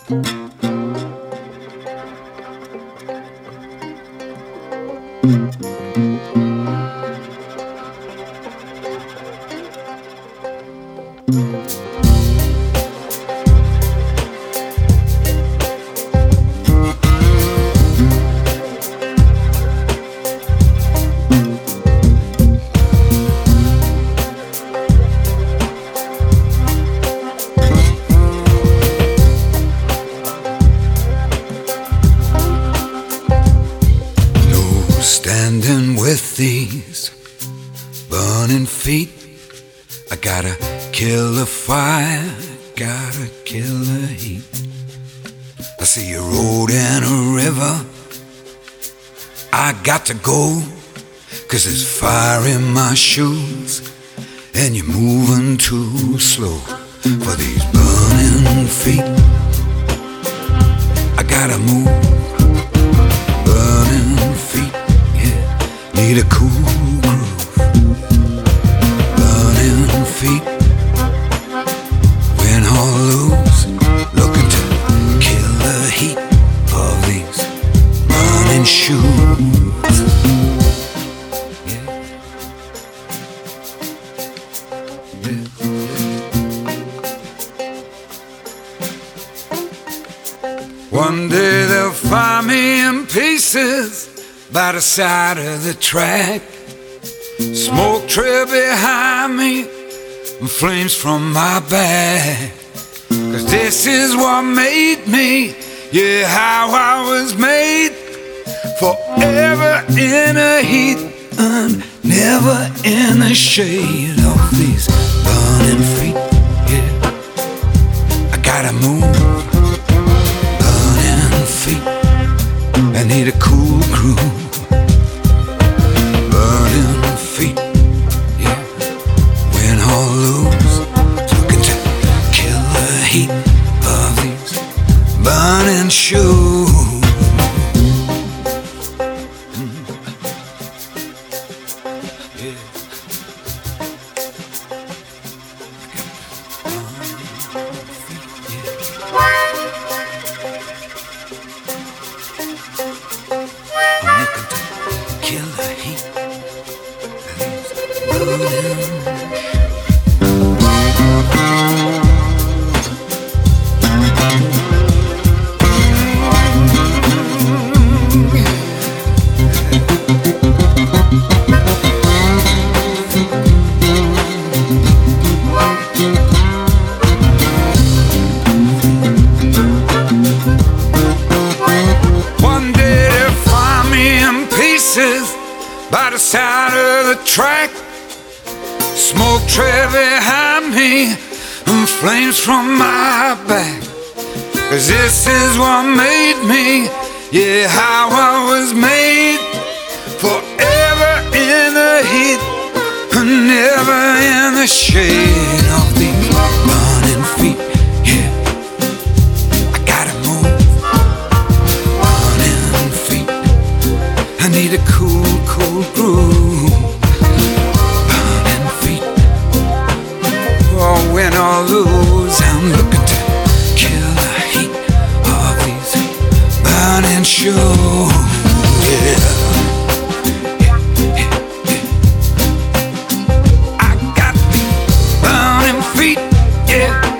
Standing with these burning feet, I gotta kill the fire, gotta kill the heat. I see a road and a river, I got to go, 'cause there's fire in my shoes, and you're moving too slow for these burning feet. I gotta move, burning feet. Need a cool groove, burning feet. Win or lose, looking to kill the heat of these burning shoes. Yeah. Yeah. One day they'll find me in pieces by the side of the track, smoke trail behind me and flames from my back. 'Cause this is what made me, yeah, how I was made. Forever in the heat and never in the shade of these burning feet. Yeah, I gotta move, burning feet. I need a cool groove, burning feet, yeah, win or lose, looking to kill the heat of these burning shoes. Yeah. I'm looking to kill the heat of these burning. One day they'll find me in pieces by the side of the track, smoke trail behind me and flames from my back. 'Cause this is what made me, yeah, how I was made. Forever in the heat and never in the shade of these burning feet. Yeah, I gotta move, burning feet. I need a cool, cool groove, burning feet. Oh, win or lose, I'm looking to kill the heat of these burning shoes. Yeah. I got these burning feet, yeah.